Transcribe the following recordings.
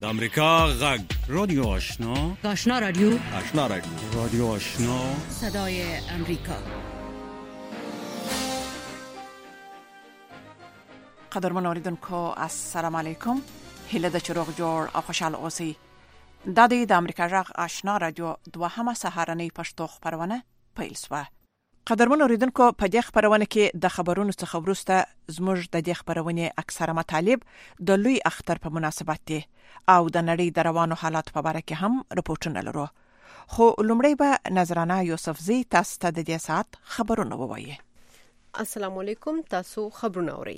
د امریکا غږ رادیو آشنا، آشنا رادیو، آشنا رادیو، رادیو آشنا، صدای امریکا. قدرمن اوریدونکو السلام علیکم. هله د چروغ جوړ او خوشاله اوسئ. دا د امریکا غږ آشنا رادیو دوهمه سهارنۍ پښتو خبرونه پیل شوه. قدرمن اوریدونکو په دې خبرونه کې د خبرونو څخه وروسته زموږ د دې خبرونه اکثره مطالب د لوی اختر په مناسبت دي او د نړۍ د روانو حالات په اړه کې هم رپورټونه لرو. خو لومړی به نظرانه یوسفزی تاسو ته د دې سات خبرونه ووایي. السلام علیکم. تاسو خبرونه اورئ.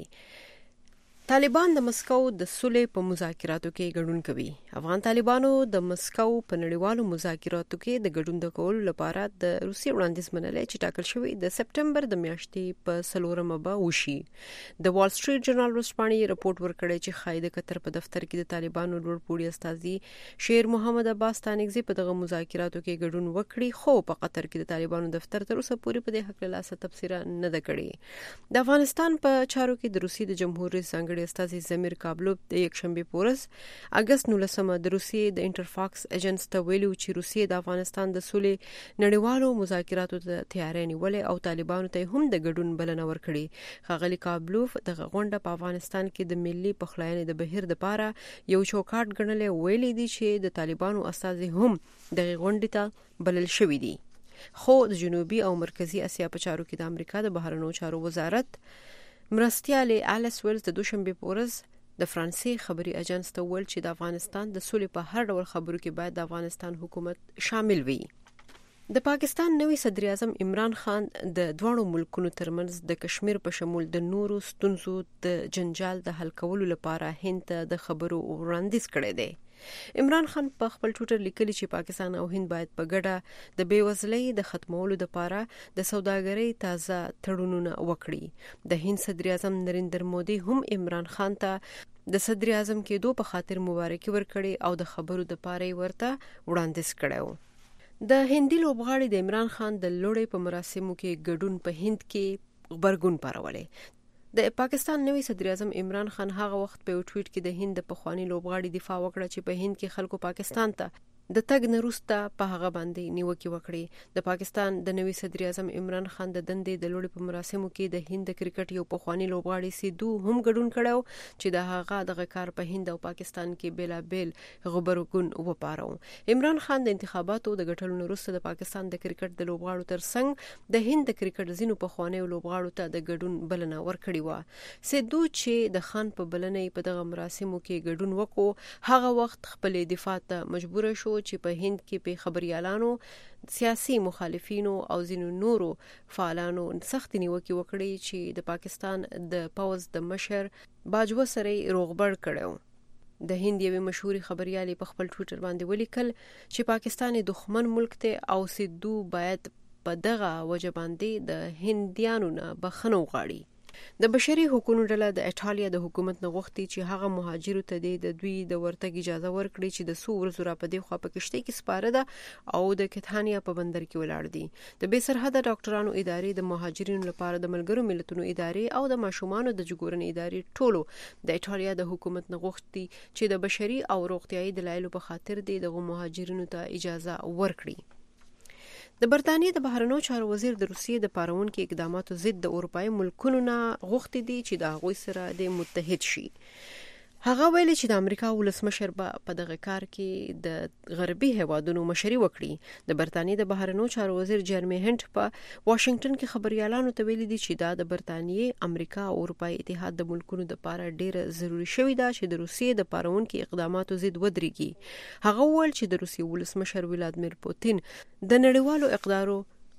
طالبان د مسکو د صلح په مذاکراتو کې ګډون کوي. افغان طالبانو د مسکو په نړیوالو مذاکراتو کې د ګډون د کولو لپاره د روسي وړاندیز منلې چې ټاکل شوی د سپټمبر د میاشتې په 4مه به وشي. د وال سټریټ جرنال ورسپانې رپورټ ورکړی چې خای د قطر په دفتر کې د طالبانو لوړپوړي استازي شیر محمد عباس تانګزي په دغه مذاکراتو کې ګډون وکړي، خو په قطر کې د طالبانو دفتر تر اوسه پورې په دې حق له لاسه تبصره نه ده کړې. د افغانستان په چارو کې د روسي د جمهور رئیس استازي زمیر کابلوف د یکشنبه پورس اگست 19 د روسیې د انټرفاکس ایجنټس ته ویلو چې روسیې د افغانستان د صلح نړیوالو مذاکراتو ته تیاری نیولې او طالبانو ته هم د ګډون بلنه ورکړي. ښاغلي کابلوف د غونډه په افغانستان کې د ملي پخلاینې د بهیر لپاره یو چوکاټ ګڼلې ویلي دي چې د طالبانو استازي هم د غونډې ته بلل شوی دي. خو د جنوبي او مرکزی اسیا په چارو کې د امریکا د بهرنیو چارو وزارت مرستیالي الیس ویلز د دوشنبه پورز د فرانسې خبري ایجنټس ته ویل چې د افغانستان د صلح په هر ډول خبرو کې باید د افغانستان حکومت شامل وي. د پاکستان نوی صدر اعظم عمران خان د دوه ملکونو ترمنځ د کشمیر په شمول د نورو ستونزو د جنجال د حل کولو لپاره هند ته د خبرو وړاندیز کړی دی. عمران خان په خپل ټویټر لیکلی چې پاکستان او هند باید په ګډه د بیوزلۍ د ختمولو لپاره د سوداګرۍ تازه تړونونه وکړي. د هند صدر اعظم نریندر مودي هم عمران خان ته د صدر اعظم کېدو په خاطر مبارکي ورکړي او د خبرو د پاره ورته وړاندیز کړو. د هندي لوبغاړي د عمران خان د لوړې په مراسمو کې ګډون په هند کې خبرګون پارولې. د پاکستان نوی صدر اعظم عمران خان هغه وخت په ټویټ کې د هند په خواني لوبغاړي دفاع وکړه چې په هند کې خلکو پاکستان ته د تګ نه وروسته په هغه باندې نیوکه وکړي. د پاکستان د نوی صدر اعظم عمران خان د دندې د لوړې په مراسمو کې د هند کرکټ یو په خواني لوبغاړي سیدو هم ګډون کړو چې د هغه د کار په هند او پاکستان کې بلابل خبرګون وپارو. عمران خان د انتخاباتو د ګټلو وروسته د پاکستان د کرکټ د لوبغاړو ترڅنګ د هند د کرکټ زینو په خواني لوبغاړو ته د ګډون بلنه ورکړي و. سیدو چې د خان په بلنې په دغه مراسمو کې ګډون وکړو هغه وخت خپل دفاع ته مجبور شو چې په هند کې په خبريالانو، سیاسي مخالفینو او ځینو نورو فعالانو سخت نیوکه وکړي چې د پاکستان د پوز د مشر باجوه سره روغبړ کړو. د هند یوه مشهوري خبريالي په خپل ټویټر باندې ولیکل چې پاکستان دښمن ملک ته او سیدو باید په دغه وجه باندې د هندیانو نه بخښنه وغواړي. د بشري حقوقو ډله د ایټالیا د حکومت نه غوښتي چې هغه مهاجرو ته د دوی د ورتګ اجازه ورکړي چې د سو ورځو را پدې خو په کشته کې سپاره ده او د کتانیا په بندر کې ولاړ دي. د بې سرحده ډاکټرانو ادارې د مهاجرینو لپاره د ملګرو ملتونو ادارې او د ماشومانو د جګورنې ادارې ټولو د ایټالیا د حکومت نه غوښتي چې د بشري او روغتيایي دلایلو په خاطر د مهاجرینو ته اجازه ورکړي. د برتانیې د بهرنیو چارو وزیر د روسیې د پارونکو اقداماتو ضد د اروپای ملکونو نه غوښتي دي چې د هغوی سره د متحد شي. هغه ویلي چې د امریکا ولسمشر په دغه کار کې د غربي هیوادونو مشري وکړي. د برتانیې د بهرنیو چارو وزیر جرمی هنټ په واشنگټن کې خبريالانو ته ویلي دي چې دا د برتانیې، امریکا او اروپای اتحاد د ملکونو لپاره ډیره ضروری شوې ده چې د روسیې د پارونکو اقداماتو ضد ودرېږي. هغه وویل چې د روسیې ولسمشر ولادیمیر پوتین د نړیوالو اقدارو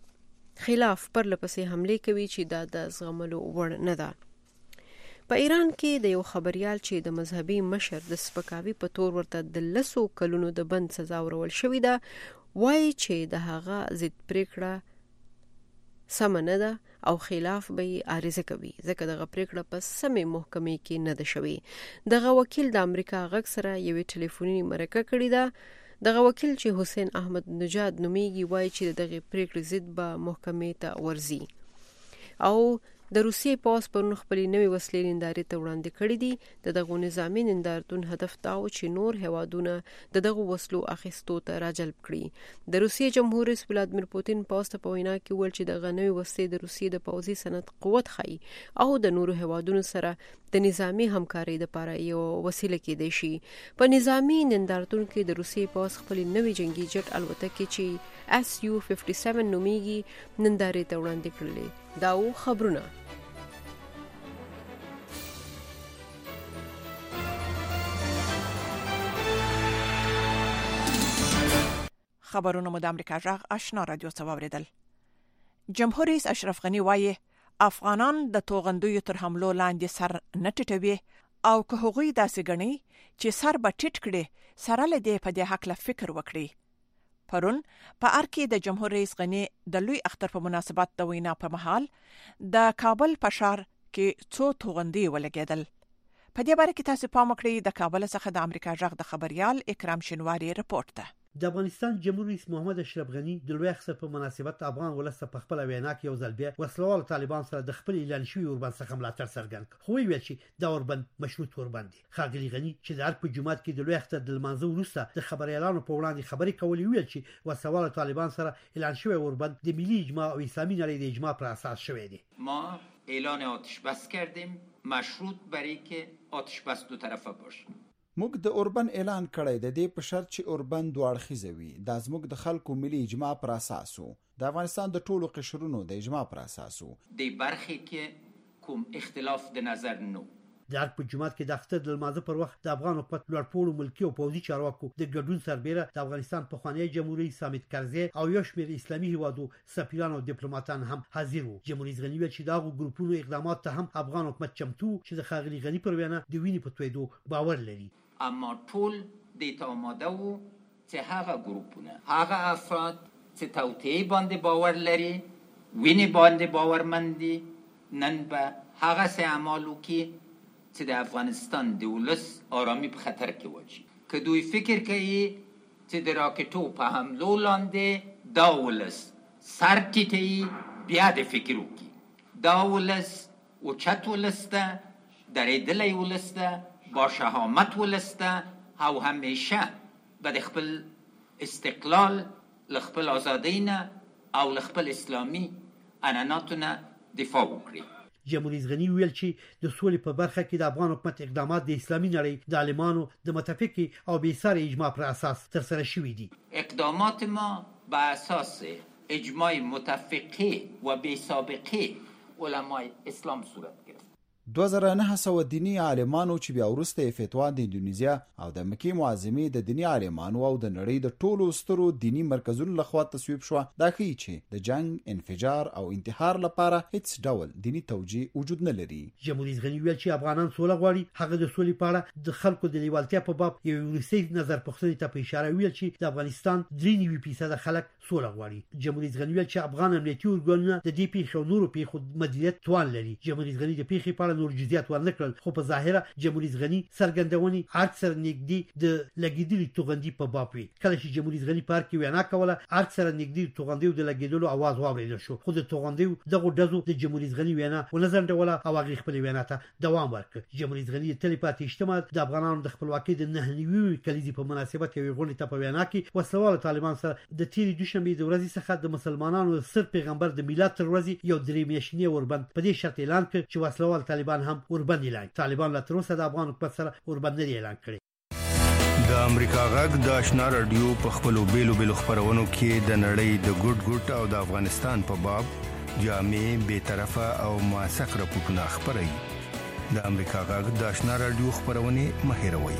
خلاف پرلپسې حمله کوي چې دا د زغملو وړ نه ده. په ایران کې د یو خبريال چې د مذهبي مشر د سپکاوي په تور ورته د 10 کلونو د بند سزا ورول شوې ده، وایي چې د هغه ضد پریکړه سم نه ده او خلاف به عارضه کوي ځکه دغه پریکړه په سمې محکمې کې نه ده شوې. دغه وکیل د امریکا غږ سره یو ټلیفوني مرکه کړې ده. دغه وکیل چې حسین احمد نژاد نومیږي وایي چې دغه پریکړې ضد به محکمې ته ورځي او د روسیې پوځ پرون خپلې نوې وسلې نندارې ته وړاندې کړې دي. دغه نظامي نندارتون هدف دا و چې نور هیوادونه دغه وسلو اخیستو ته راجلب کړي. د روسیې جمهور رئیس ولادیمیر پوتین پوسټ په وینا کې ویل چې دغه نوې وسلې د روسیې د پوځي صنعت قوت ښيي او د نورو هیوادونو سره د نظامی همکارۍ لپاره یو وسیله کېدای شي. په نظامی نندارتون کې د روسیې پوځ خپل نوې جنگي جټ الوتکې چې Su-57 نومیږي نندارې ته وړاندې کړلې. دا و خبرونه. خبرونه مو د امریکا جغ آشنا رادیو څخه واوریدل. جمهور رئیس اشرف غنی وایي افغانان د توغندیو تر حملو لاندې سر نه ټیټوي او که هغوی داسې ګڼي چې سر به ټیټ کړي سره له دې په دې حق له فکر وکړي. پرون په ارکې د جمهور رئیس غنی د لوی اختر په مناسبت د وینا په مهال د کابل په ښار کې څو توغندي ولګېدل. په دې باره کې تاسو پام وکړئ. د کابل څخه د امریکا جغ د خبريال اکرام شینواری رپورت ده. د افغانستان جمهور رئیس محمد اشرف غنی د لوی اختر په مناسبت افغان ولس په خپل وینا کې یو ځل بیا وسلوال طالبان سره د خپل اعلان شوی اوربند څخه ملاتړ څرګند کړ. خو ویل چې دا اوربند مشروط اوربند دی. ښاغلي غنی چې د ارګ په جمعات کې د لوی اختر د لمانځه وروسته د خبريالانو په وړاندې خبرې کولې ویل چې وسلوال طالبان سره اعلان شوی اوربند د ملي اجماع او اسلامي نړۍ د اجماع پر اساس شوی دی. ما اعلان آتش بس کردیم مشروط بر اینکه آتش بس دو طرفه باشه. موږ د اوربند اعلان کړی د دې په شرط چې اوربند دوه اړخیزه وي. دا زموږ د خلکو ملي اجماع پر اساس وو. د افغانستان د ټولو قشرونو د اجماع پر اساس وو. د برخې کې کوم اختلاف د نظر نو. د ارګ په جمعات کې د اختر د لمانځه پر وخت د افغان حکومت لوړپوړو ملکي او پوځي چارواکو د ګډون سربېره د افغانستان پخوانی جمهوریت رئیس حامد کرزي او یو شمېر اسلامي هیوادو سفیران او ډیپلوماټان هم حاضر وو. جمهور رئیس غنی ویل چې دا ګروپونو اقدامات ته هم افغان حکومت چمتو چې د ښاغلي غنی پر وینا د وینې په تویدو باور لري. اما ټول دیتا آماده وو چې هغه ګروپونه هغه افراد چې توطئه باندې باور لري وینې باندې باورمندي نن به هغه څه اعمال وکړي چې د افغانستان د ولس آرامي په خطر کې واچي. که دوی فکر کوي چې د راکټو په حملو لاندې دا ولس سر ټیټوي بیا د فکر وکړي. دا ولس اوچت ولس ده درېدلی ولس ده با شهامت ولسته او همیشه به خپل استقلال لخپل آزادینه او لخپل اسلامی عنعناتونه دفاع وکړي. جمهور رئیس غنی ویل چې د سولې په برخه کې د افغان حکومت اقدامات د اسلامي نړۍ د عالمانو د متفقې او بېسارې اجماع پر اساس ترسره شوي دي. اقدامات ما به اساس اجماع متفقه و بی‌سابقه علمای اسلام صورت گرفت. 2900 دینی عالمانو چې بیا وروسته فتوا د اندونیزیا او د مکې معظمې د دینی عالمانو او د نړۍ د ټولو سترو دینی مرکزونو لخوا تصویب شو. دا ښیي چې د جنگ، انفجار او انتحار لپاره هیڅ ډول دینی توجیه وجود نه لري. جمهور رئیس غنی ویل چې افغانان سوله غواړي. هغه د سولې په اړه د خلکو د لیوالتیا په باب یو وروستي نظر پوښتنې ته په اشاره ویل چې د افغانستان 93% خلک سوله غواړي. جمهور رئیس غنی ویل چې افغان امنیتي ارګانونه د دې پیښو نورو پیښو مدیریت توان لري. جمهور رئیس غنی د پیښې په اړه نور جزئیات ورنکړل، خو په ظاهره جمهور رئیس غنی څرګندونې اکثر نږدې د لګیدلي توغندي په باب وي. کله چې جمهور رئیس غنی پارک وینا کوله اکثر نږدې توغندي د لګیدلو आवाज واوریدل شو، خو د توغندي دغه ډزو د جمهور رئیس غنی وینا ونځنډوله او هغه خپل وینا ته دوام ورکړ. جمهور رئیس غنی تل پاتې اجتماع د افغانانو د خپلواکۍ د 9 کلیدي په مناسبت یو غونډه ته په وینا کې وسلوال طالبان سره د تیرې دوشنبه د ورځې څخه د مسلمانانو سر پیغمبر د میلاد تر ورځې یو درې میاشتنی اوربند په دې شرط اعلان کړ چې وسلوال طالبان هم اوربند اعلان. طالبان لا تر اوسه د افغان حکومت سره اوربند نه اعلان کړي. د امریکا غږ د آشنا رادیو په خپلو بیلو خبرونو کې د نړۍ د ګډ او د افغانستان په باب جامع، بی‌طرفه او موثق راپورټونه خپروي. د امریکا غږ د آشنا رادیو خبرونه مهیروي.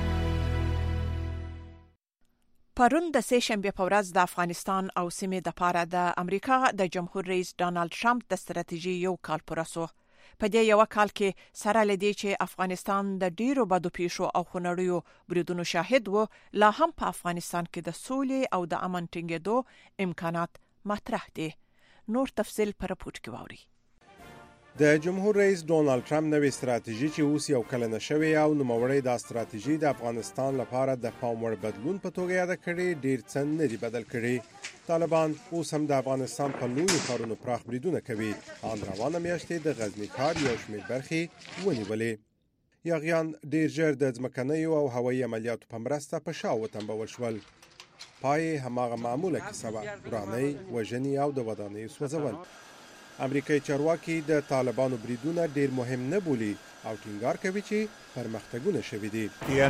پرون د سه شنبه په ورځ د افغانستان او سیمې د پاره د امریکا د جمهور رئیس ډانلډ ټرمپ د ستراتیژي یو کال پرسو. په دې یو کال کې سره لدی چې افغانستان د ډیرو بدو پیښو او خنړیو بریدونو شاهد و، لا هم په افغانستان کې د سولې او د امن ټینګېدو امکانات مطرح دي. نور تفصیل پر راپورټ کې واوري. د جمهور رئیس ډونالد ټرمپ نوې ستراتیژي چې اوس یو کلنه شوې او نوموړی دا ستراتیژي د افغانستان لپاره د پام وړ بدلون په توګه یاد کړي ډیر څه نه دي بدل کړي. طالبان اوس هم د افغانستان په لویو ښارونو پراخ بریدونه کوي. ان روانه میاشتې د غزنی ښار یو شمېر برخې ونیولې. یاغیان ډیر ژر د ځمکنیو او هوایي عملیاتو په مرسته په شا وتمبول شول. پای هماغه معموله کیسه وه، ورانۍ، وژنې او د ودانیو سوځول. امریکایي چارواکي د طالبانو بریدونه ډیر مهم نه بولي او ټینګار کوي چې پرمختګونه شوي دي.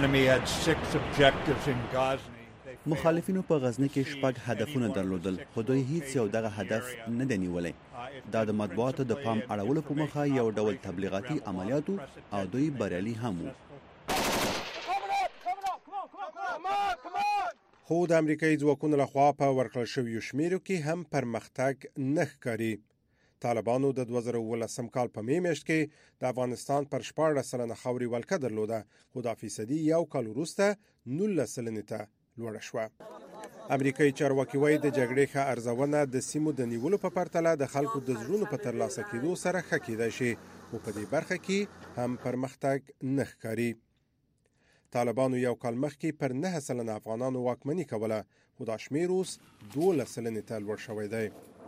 مخالفینو په غزنی کې 6 هدفونه درلودل، خو دوی هیڅ یو دغه هدف نه دی نیولی. دا د مطبوعاتو د پام اړولو په مخه یو ډول تبلیغاتي عملیاتو او دوی بریالي هم وو. خو د امریکایي ځواکونو لخوا په ورکړل شویو شمیرو کې هم پرمختګ نه ښکاري. طالبانو د 2019 کال په می میاشت کې د افغانستان پر 14% خاوري ولکه درلوده، خو د فیصدي یو کال وروسته 19% ته لوړه شوه. امریکایي چارواکي وايي د جګړې ښه ارزونه د سیمو د نیولو په پرتله د خلکو د زړونو په ترلاسه کېدو سره ښه کېدای شي، خو په دې برخه کې هم پرمختګ نه ښکاري. طالبانو یو کال مخکې پر 9% افغانانو واکمني کوله، خو دا شمېر اوس 12% ته لوړ شوی دی.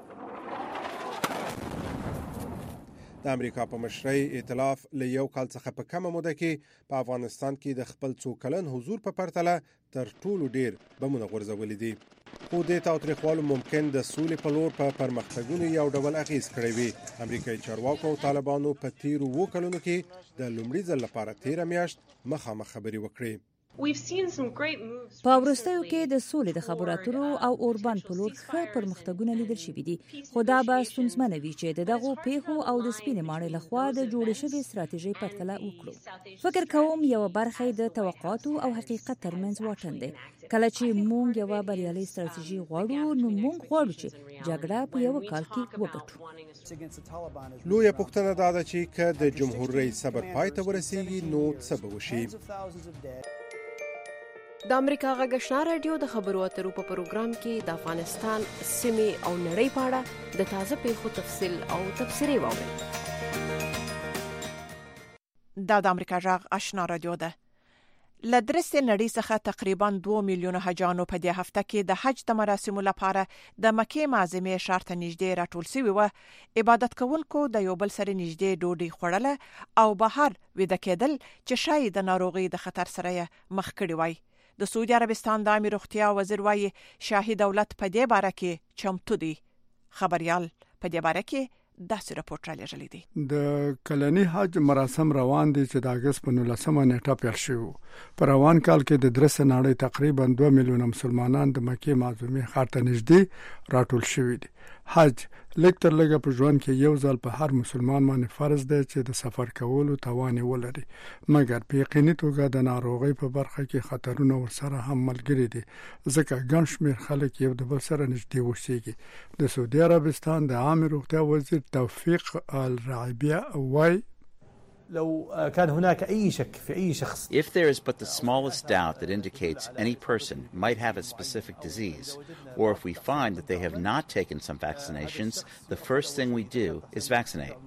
د امریکا په مشرۍ ائتلاف له یو کال څخه په کمه موده کې په افغانستان کې د خپل څو کلن حضور په پرتله تر ټولو ډیر بمونه غورځولي دي. خو د تاوتریخوالو ممکن د سولې په لور په پرمختګونو یو ډول اغیز کړی وي. امریکایي چارواکو او طالبانو په تیرو 2 کلونو کې د لومړي ځل لپاره 13 میاشت مخامخ خبرې وکړې. په وروستیو کې د سولې د خبرو اترو او اوربان په لور ښه پرمختګونه لیدل شوي دي، خو دا به ستونزمنه وي چې دغه پیښو او د سپینې ماڼۍ لخوا د جوړې شوې ستراتیژۍ پرتله وکړو. فکر کوم یو برخه د توقعاتو او حقیقت ترمنځ واټن دی. کله چې موږ یو بریالي ستراتیژي غواړو، نو موږ غواړو چې جګړه په یو کال کې وګټو. لویه پوښتنه دا ده چې که د جمهور رئیس صبر پای ته ورسیږي نو څه به وشي. د امریکا غږ آشنا رادیو د خبرو اترو په پروګرام کې د افغانستان سیمې او نړۍ په اړه د تازه پیښو تفصیل او تبصرې واورئ. دا د امریکا غږ آشنا رادیو ده. له درسته نړۍ څخه تقریبا 2 میلیونه حجانو په دې هفته کې د حج د مراسمو لپاره د مکې معظمې ښار ته نږدې راټول شوي وو. عبادت کوونکو د یو بل سره نږدې ډوډۍ خوړله او بهر ویده کېدل چې شاید د ناروغۍ د خطر سره مخ کړي وای. د سعودي عربستان د امیر روغتیا وزیر وايي شاهي دولت په دې باره کې چمتو دی. خبريال په دې باره کې داسې راپورټ را لېږلی دی. د کلنی حج مراسم روان دي چې د اگست په 19 نیټه پیل شوی. په روان کال کې د درسه نړۍ تقریبا 2 میلیونه مسلمانان د مکې معظمې ښار ته نږدې راټول شوي دي. حج لکتر لګه په ژوند کې یو ځل په هر مسلمان باندې فرض دی چې د سفر کولو توان ولري، مګر په یقیني توګه د ناروغۍ په برخه کې خطرونه ورسره هم ملګري دي، ځکه ګڼ شمېر خلک یو د بل سره نږدې اوسېږي. د سعودي عربستان د عامه روغتیا وزیر توفیق الرعیبیه وایي لو كان هناك أي شك في أي شخص. If there is but the smallest doubt that indicates any person might have a specific disease, or if we find that they have not taken some vaccinations, the first thing we do is vaccinate.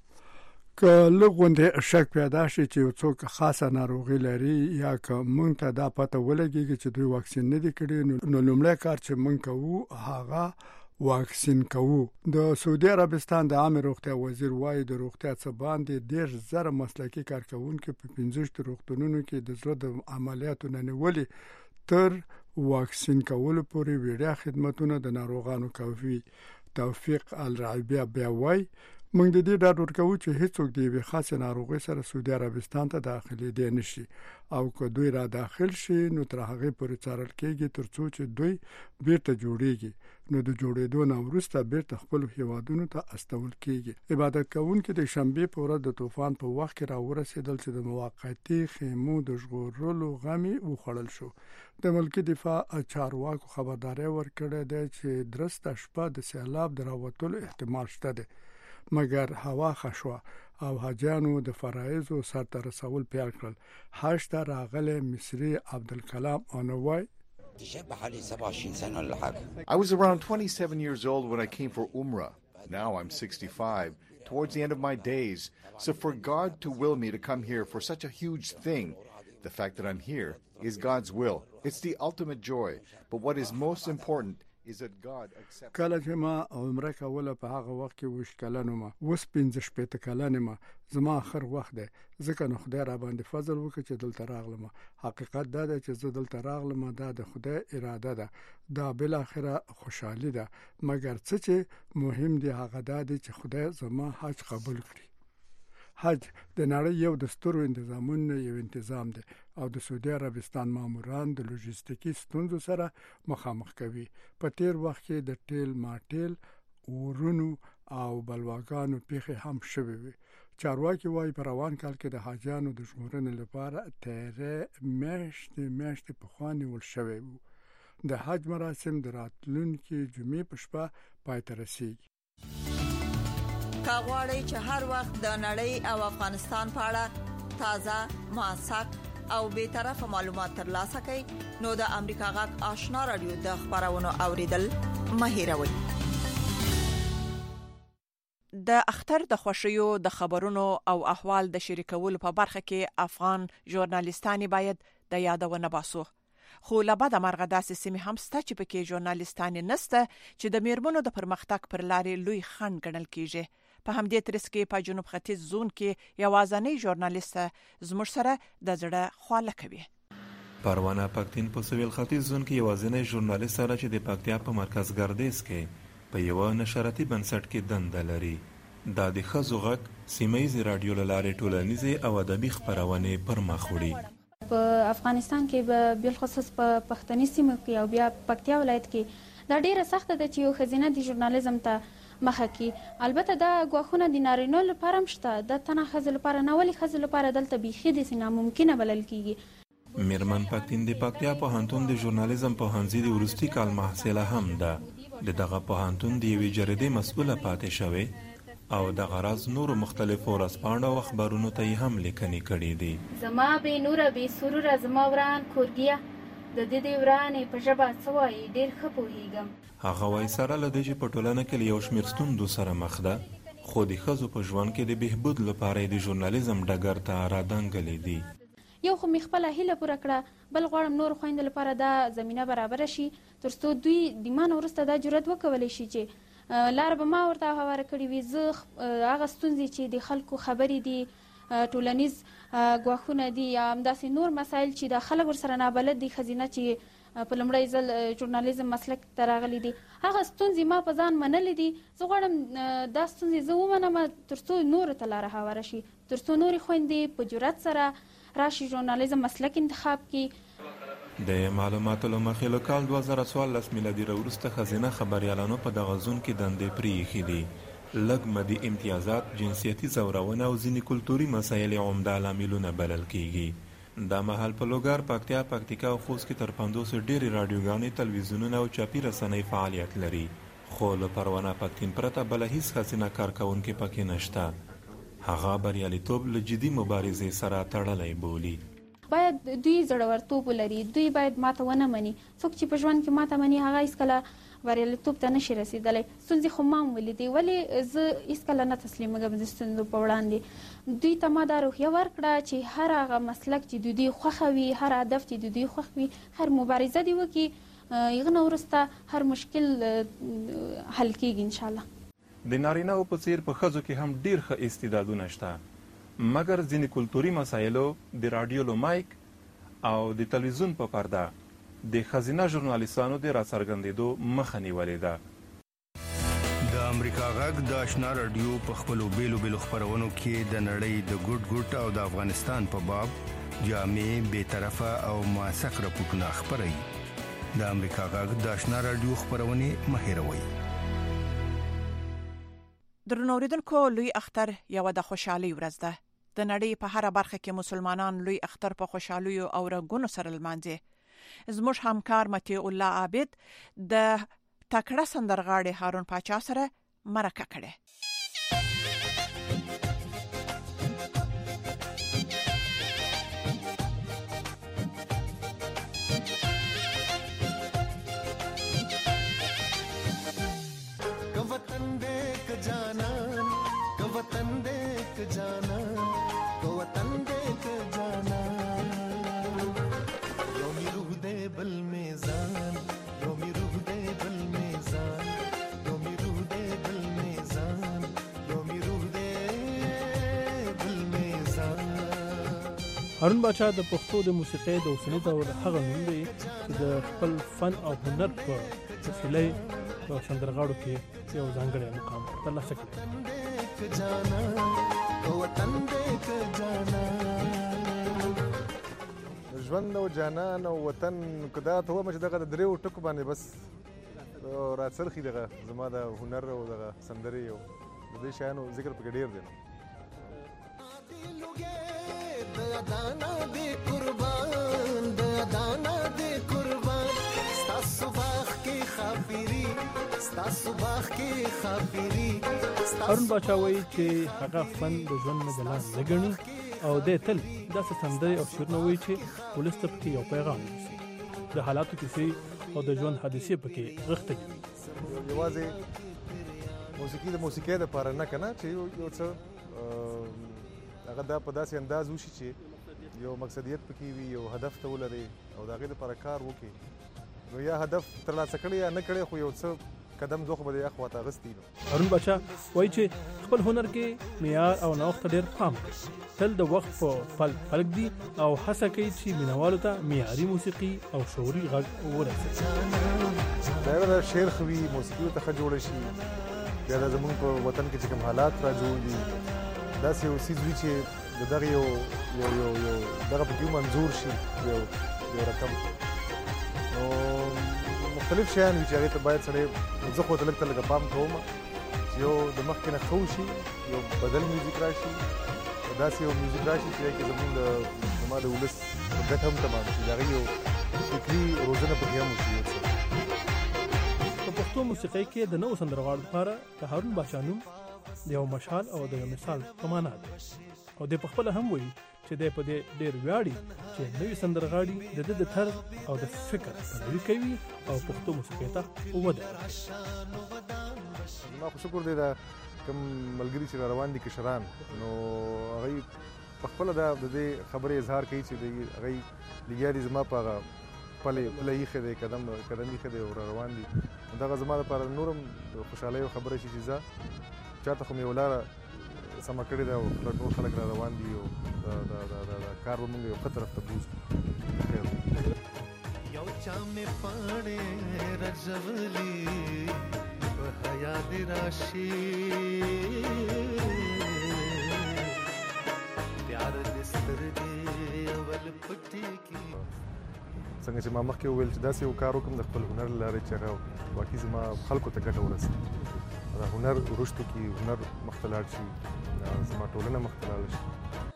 که لغونده شک پیدا شي چې څوک خاصه ناروغي لري یا که مونږ ته دا پته ولګي چې دوی واکسین نه دي کړی، نو لومړی کار چې مونږ کوو هغه واکسین کوو. د سعودي عربستان د عامه روغتیا وزیر وايي د روغتیا څخه باندې 10,000 مسلکي کارکونکو په 15 روغتونونو کې د زړه د عملیاتو نه نیولې تر واکسین کولو پورې وړیا خدماتونه د ناروغانو کوي. توفیق الرعیبیه بیا وايي موږ د دې ډاډ ورکوو چې هیڅوک د یوې خاصې ناروغۍ سره سعودي عربستان ته داخلېدی نشي، او که دوی را داخل شي نو تر هغې پورې څارل کېږي تر څو چې دوی بیرته جوړیږي، نو د جوړېدو نه وروسته بیرته خپلو هیوادونو ته استول کېږي. عبادت کوونکي د شنبې په ورځ د طوفان په وخت کې راورسېدل چې د موقتي خیمو د ژغورلو غم یې وخوړل شو. د ملکي دفاع چارواکو خبرداری ورکړې ده چې درسته شپه د سیلاب د راوتلو احتمال شته دی، مګر هوا خشوه او حاجیانو د فرایضو سرته رسول پیل کړل. حج ته راغلی مصري عبدالکلام آنوای I was around 27 years old when I came for Umrah. Now I'm 65 towards the end of my days. So for God to will me to come here for such a huge thing, the fact that I'm here is God's will. It's the ultimate joy. But what is most important is that God accepts. کله چې ما عمره کوله په هغه وخت کې وش کلن ما وس 15 کلن ما زما اخر وخت ده ځکه نو خدای را باندې فضل وکړي چې دلته راغلم. حقیقت دا ده چې زه دلته راغلم دا د خدای اراده ده. دا بل اخره خوشحالي ده. مګر څه چې مهم دی هغه دا دی چې خدای زما حج قبول کړي. حج د نړۍ یو د سترو انتظامونو یو انتظام دی او د سعودي عربستان ماموران د لوجستیکي ستونزو سره مخامخ کوي. په تیر وخت کې د ټیل ماټیل ورونو او بلواګانو پیښې هم شوې وي. چارواکي وايي په روان کال کې د حاجیانو د ژغورنې لپاره تیرې میاشتې پخوا نیول شوې وو. د حج مراسم د راتلونکي جمعې په شپه پای ته رسیږي. کاغوري چې هر وخت د نړۍ او افغانستان په اړه تازه، موثق او به طرفه معلومات ترلاسه کړئ نو د امریکا غږ آشنا رادیو د خبرونو اوریدل مهیروي. د اختر د خوشیو د خبرونو او احوال د شریکولو په برخه کې افغان ژورنالیستانی باید د یادونه باسو. خو لبا د مرغه داسې سیمه هم سته چې پکې ژورنالیستانی نسته چې د میرمنو د پرمختګ پر لارې لوی خنډ ګڼل کیږي. په همدې ترڅ کې په جنوب ختیځ زون کې یوازنۍ ژورنالیست زموږ سره د زړه خواله کوي. پروانه پښتين په سویل ختیځ زون کې یوازنۍ ژورنالیست سره چې د پکتیا په مرکز ګردیز کې په یو نشراتي بنسټ کې دنده لري. دا د خزو غږ سیمایي رادیو لاره ټولنیزه او ادبي خبرونه پر مخ وړي. په افغانستان کې بل خصوص په پښتني سیمو کې او بیا پکتیا ولایت کې دا ډیره سخته ده چې یو خزینه د ژورنالیزم ته مخه کې. البته دا غواخونه د نارینو لپاره مشته د تنه خزل لپاره نه ولي خزل لپاره دلته بيخي د سینا ممکنه بلل کیږي. میرمن پښتين د پکتیا په هانتون د ژورنالیزم په هنځي د ورستي کال محصله هم ده. دغه په هانتون د وی جریدې مسؤله پاتې شوی او د غرض نور مختلفو رسپاڼو او خبرونو ته هم لیکنې کړې دي. زما به نور به سرور زما وران کورګیا د دې ورانې په ژبه څوای ډیر خپوهیږم. هغه وای سره لدې چې په ټولنه کې یو شمېر ستوندو سره مخ ده خو د ښځو په ژوند کې د بهبود لپاره د ژورنالیزم ډګر ته راډنګلې دي. یو خو مخبله هیله پوره کړه بل غواړم نور خويند لپاره دا زمينه برابر شي ترڅو دوی د مان ورسته دا جرأت وکولای شي چې لار به ما ورته هواره کړی وي. زه هغه ستونزې چې د خلکو خبرې دي ټولنیز غواخونه دي یا همداسې نور مسایل چې د خلک ورسره نه بلد دي خزینه چې په لمړی ځل ژورنالیزم مسلک ته راغلي دي هغه ستونزې ما په ځان منلې دي. زه غواړم دا ستونزې زه ومنم ترڅو نور ته لار هواره شي ترڅو نورې خويندې په جرأت سره راشي ژورنالیزم مسلک انتخاب کړي. د معلوماتو لمخې له کال 2014 میلادي وروسته خزینه خبريالانو په دغه زون کې دندې پریښې دي. لږ مدي امتیازات، جنسیتي ځورونه او ځینې کلتوري مسایل عمده لاملونه بلل کیږي. دا مهال په لوګر، پکتیا، پکتیکا او خوست کې تر 500 ډېرې رادیوګانې، تلویزیونونه او چاپي رسنۍ فعالیت لري. خو له پروانه پښتين پرته بل هیڅ خزینه کارکونکي پکې نشته. هغه بریالیتوب له جدي مبارزې سره تړلی بولي. باید دوی زړورتوب ولري. دوی باید ماته ونه مني. څوک چې په ژوند کې ماته مني هغه هیڅکله بریالیتوب ته نشي رسیدلی. ستونزې خو ما هم ولیدې ولې زه هیڅکله نه تسلیمېږم د ستونزو په وړاندې. دوی ته ما دا روحیه ورکړه چې هر هغه مسلک چې د دوی خوښه وي هر هدف چې د دوی خوښ وي هر مبارزه دې وکړي هغه نه وروسته هر مشکل حل کېږي انشاءالله. د نارینه‌و په څیر په ښځو کې هم ډېر ښه استعدادونه شته مګر ځینې کلتوري مسایلو د رادیو له مایک او د تلویزیون په پرده د ښځینه ژورنالیستانو د راڅرګندېدو مخه نیولې ده. د امریکا غږ د آشنا رادیو په خپلو بیلو بیلو خبرونو کې د نړۍ د ګوټ ګوټ او د افغانستان په باب جامع، بیطرفه او موثق راپورټونه خپروي. د امریکا غږ د آشنا رادیو خبرونه مه هېروئ. درنو اوریدونکو، لوی اختر یو د خوشحالي ورځ ده. د نړۍ په هر برخه کې مسلمانان لوی اختر په خوشحالي او رنگونو سره لمانځي. زموږ همکار متي الله عابد د تکړه سندرغاړي هارون پاچا سره مرکه کړه. میزان یو می روح دې بل میزان یو می روح دې بل میزان یو می روح دې بل میزان. هارون باچا د پښتو د موسیقۍ د اوسني دور هغه نوم دی چې د خپل فن او هنر په وسیله په سندرغاړو کې یو ځانګړی مقام ترلاسه کړی. ژوند او جانان او وطن کدا ته و مشه دغه دریو ټکو باندې بس راڅرخي دغه زما د هنر او دغه سندري او د دې شانو ذکر پکې ډیر دی. دانا دې قربان دانا دې قربان ستاسو باغ کې خافيري ستاسو باغ کې خافيري. هارون باچا وایي چې هغه فن د ژوند نه جلا نه ګڼي او دې تل داسې سندرې او شعرونه وایي چې ولس ته پکې یو پیغام ورسي، د حالاتو کیسې او د ژوند حادثې پکې غښتلي وي. یوازې موسیقي د موسیقۍ دپاره نه که نه چې یو څه هغه دا په داسې انداز وشي چې یو مقصدیت پکې وي، یو هدف ته ولري او د هغې دپاره کار وکړي. نو یا هدف ترلاسه کړی یا نه کړی خو یو څه قدم دوه به د یخ خواته اغستی. هارون باچا وایي چې خپل هنر کې معیار او نوښت ته ډېر پام کوي، تل د وخت په فلک دي او هڅه کوي چې مینوالو ته معیاري موسیقي او شعوري غږ ورسوي. دا یو د شعر ښه وي، موسیقي ورته ښه جوړه شي، بیا د زمونږ په وطن کې چې کوم حالات را جوړ دي داسې یو څیز وي چې د دغه یو دغه پکې منظور شي یو رقم. نو مختلف شیان وي چې هغې ته باید سړی زه خو ته لږ ته لږه پام کوم چې یو د مخکې نه ښه وشي، یو بدل میوزیک را شي، داسې یو میوزیک را شي چې کې زما د ولس ګټه هم تمام شي، د هغې یو فکري روزنه پکې هم وشي. په پښتو موسیقۍ کې د نوو سندرغاړو لپاره د هارون باچا نوم د یو مشال او د یو مثال په معنا دی او دی په خپله هم وایي چې دی په دې ډېر ویاړي چې نوي سندرغاړي د ده د طرز او د فکر پلوي کوي او پښتو موسیقۍ ته وده ورکوي. زما خو شکر دی دا کوم ملګري چې را روان دي کشران، نو هغوی په خپله د دې خبرې اظهار کوي چې هغوی لګیا دي زما په هغه پله ایښی دی، قدم ایښی دی او را روان دي. دغه زما لپاره نورم د خوشحالۍ خبره شي چې زه چاته خو مې یو لاره سمه کړې ده او نور خلک را روان دي او دا کار به مونږ یو ښه طرف ته بوځو. یو چا مې پاڼې رژولي په حیا دې راشي پیار دې سترګې اول پټې کړي. څنګه چې ما مخکې وویل چې داسې یو کار وکړم د خپل هنر له لارې چې هغه واقعي زما خلکو ته ګټه ورسوي، دا هنر وروسته کړي، هنر مخته لاړ شي، زما ټولنه مخته لاړه شي.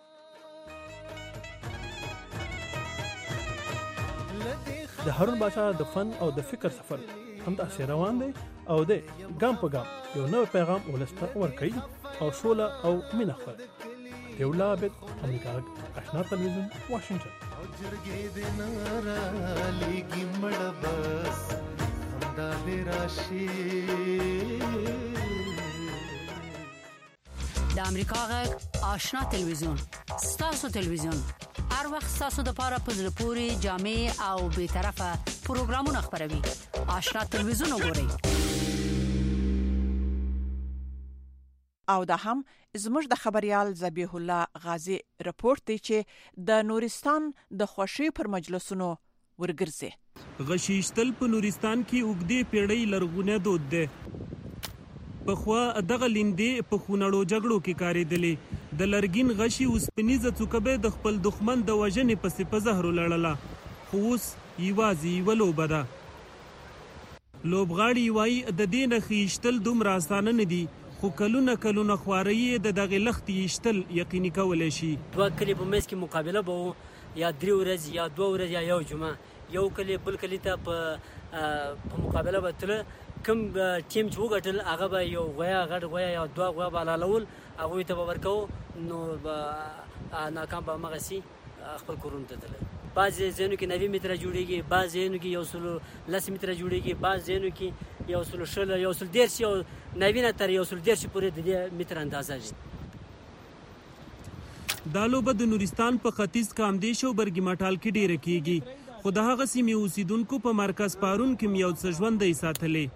د هارون باچا د فن او د فکر سفر همداسې روان دی او دی ګام په ګام یو نوی پیغام ولس ته ورکوي او سوله او مینه خپروي. دیولا عابد، امریکا غږ، آشنا تلویزیون، واشنګټن. جرګې دې نه رالیږي مړه بس همدا دې راشي. د امریکا غږ آشنا تلویزیون، ستاسو تلویزیون، هر وخت ستاسو د پاره په زړه پورې جامع او بیطرفه پروګرامونه خپروي. آشنا تلویزیون وګورئ. او دا هم زموږ د خبريال ذبیح الله غازی رپورت دی چې د نورستان د خوشي پر مجلسونو ورګرځي. غشیشتل په نورستان کې وګړي پیړۍ لرغونه دود ده. په خوا دغه لیندې په خونړو جګړو کې کارېدلې، د لرګین غشي اوسپنیزه څوکبه د خپل دښمن د وژنې پسې په زهرو لړله، خو اوس یوازې یوه لوبه ده. لوبغاړي وایي د دې نه خیشتل دومره اسانه نه دي، خو کلونه خواري د دغه لختي یشتل یقیني کولای شي. دوه کلی په مېس کې مقابله به یا 3 ورځې یا 2 ورځې یا یو جمعه، یو کلی بل کلی ته په مقابله به تله، کوم ټیم چې وګټل هغه به یو غویا غټ غویا یا 2 غویا به حلالول، هغوی ته به ورکوو، نو به ناکام به همغسې خپل کورونو ته تلل. بعض ځایونو کې 90 متره جوړېږي، بعض ځایونو کې 110 متره جوړېږي، بعض ځایونو کې 160 110 او 90 تر 110 پورې د دې متر اندازه دي. دا لوبه د نورستان په ختیځ کامدیش او برګی ماټال کې ډیره کیږي. خو د هغه سیمې اوسیدونکو په مرکز پارون کې یو څه ژوندی ساتلې.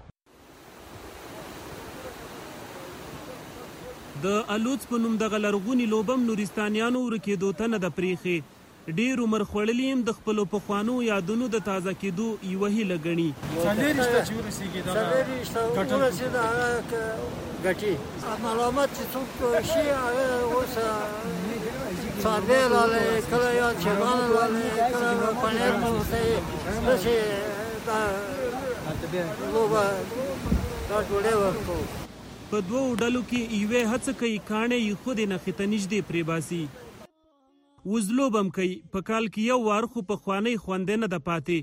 د الوڅ په نوم دغه لرغوني لوبم نورستانیانو ورکېدو ته نه ده پرېښې. ډېر عمر خوړلي هم د خپلو پخوانو یادونو د تازه کېدو یوه هیله ګڼي. څلېرویشته چې ورسېږي ورسېده هغه ګټي ملامت چې څوک شي هغه اوس څاروی راغلی کله یا چرګان راغلی کله پنیر مو ورته داسې دا لوبه دا ډوډۍ ورکوو. په دوو ډلو کې یوې هڅه کوي کاڼې یې خودې نښې ته نږدې پرېباسي. اوس لوبه هم کوي. په کال کې یو وار خو پخوانۍ خوندې نه ده پاتې.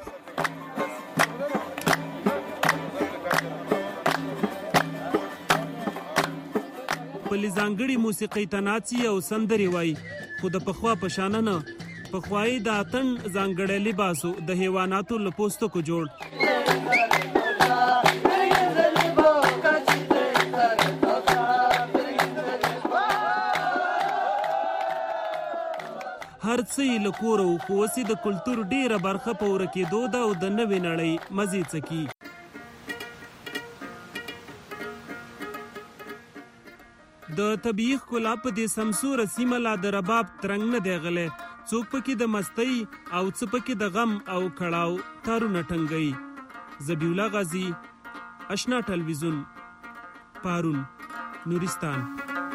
خپلې ځانګړې موسیقۍ ته ناڅي او سندرې وایي، خو د پخوا په شانه نه. پخوایي د اتڼ ځانګړی لباس و، د حیواناتو له پوستکو جوړ. هر څه یې له کوره و، خو اوس یې د کلتور ډېره برخه په ورکېدو ده او د نوې نړۍ مزې څکي. د طبیعي ښکلا په دې سمسوره سیمه لا د رباب ترنګ نه دی غلی. څوک پکې د مستۍ او څه پکې د غم او کړاو تارونه ټنګوي. ذبیح الله غازي، آشنا ټلویزیون، پارون، نورستان.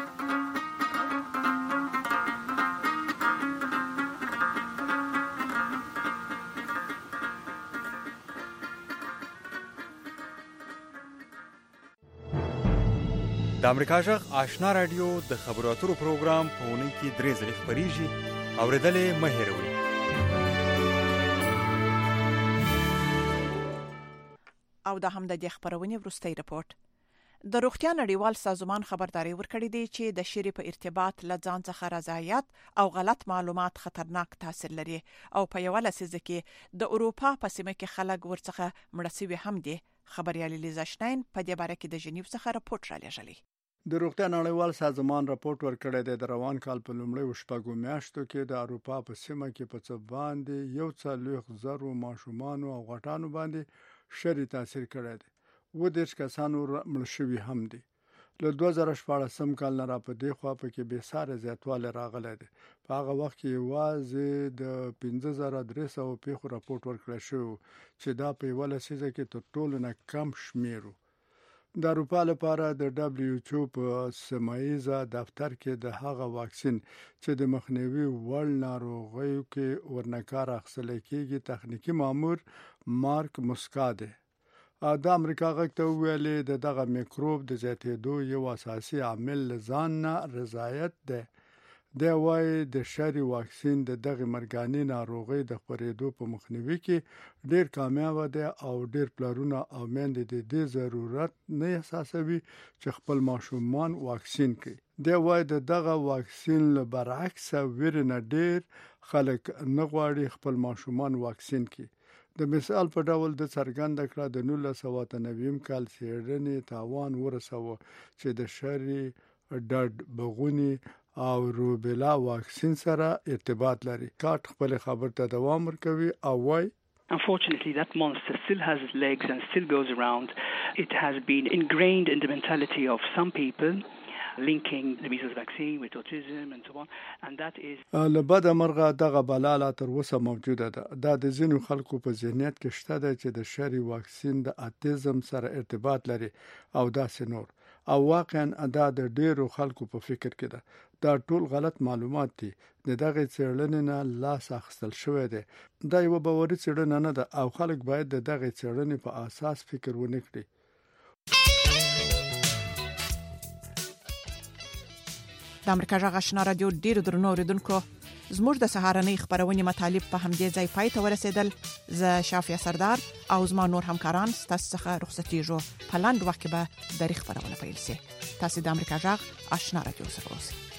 د امریکا غږ آشنا رادیو د خبرو اترو پروګرام په اونۍ کې 3 ځلې خپریږي. اورېدلې مه هېروئ. او دا هم د دې خبرونې وروستی رپورټ. د روغتیا نړیوال سازمان خبرداري ورکړې ده چې د شری په ارتباط له ځان څخه رضایت او غلط معلومات خطرناک تاثیر لري او په یو لسیزه کې د اروپا په سیمه کې خلک ورڅخه مړه شوي هم دي. خبريالي لیزا شناین په دې باره کې د جنیو څخه راپورټ را لېږلی. د روغتیا نړیوال سازمان راپورټ ورکړی دی د روان کال په لومړیو شپږو میاشتو کې د اروپا په سیمه کې په څه باندې 1,000 ماشومان او غټانو باندې شری تاثیر کړی دی. 30 کسان مړ شوي هم دي. له 2014 کال نه را په دې خوا په کې به ساره زیاتواله راغلی دی. په هغه وخت کې یوازې د 5300 پیښو راپورټ ورکړل شو چې دا په یو لسیزه کې تر ټولو نه کم شمیرو. د اروپا لپاره د دبليو ایچ او په سیمایي دفتر کې د هغه واکسین چې د مخنیوي وړ ناروغیو کې ورنکار اخیستل کېږي تخنیکی مامور مارک مسکاده د امریکا غږ ته ویلي د دغه میکروب د زیاتېدو یو اساسي عامل ځان نه رضایت ده. د وای د شری واکسین د دغه مرګاني ناروغي د خپرېدو په مخنیوي کې ډیر کامیاب دی او ډیر پلرونه او میندې د دې ضرورت نه احساسوي چې خپل ماشومان واکسین کړي. د وای د دغه واکسین له برعکس ورنه ډیر خلک نه غواړي خپل ماشومان واکسین کړي. د مثال په ډول د څرګنده کړه د 1990 کال څېړنې تاوان ورسوه چې د شری ډډ بغونی او روبیلا واکسین سره ارتباط لري. کاټ خپل خبر ته دوام ورکوي او وای Unfortunately, that monster still has its legs and still goes around. It has been ingrained in the mentality of some people, linking the measles vaccine with autism and so on, and that is لبد مرغه دغه بلاله تر اوسه موجوده ده. دا د ځینو خلکو په ذهنیت کې شته ده چې د شری واکسین د اتیزم سره ارتباط لري او داسې نور. او واقعا دا د ډیرو خلکو په فکر کې ده. دا ټول غلط معلومات دي. د دغه څېړنې نه لاس اخیستل شوی دی. دا یو باوري څېړنه نه ده او خلک باید د دغه څېړنې په اساس فکر ونه کړي. د امریکا غږ آشنا رادیو ډیرو درنو اوریدونکو زموږ د سهارنۍ خبرونې مطالب په همدې ځای پای ته ورسېدل. زه شافیا سردار او زما نور همکاران ستاسو څخه رخصتېږو. په لاندې وخت کې به د خبرونه پیل شي. تاسو د امریکا غږ آشنا رادیو سره اوسئ.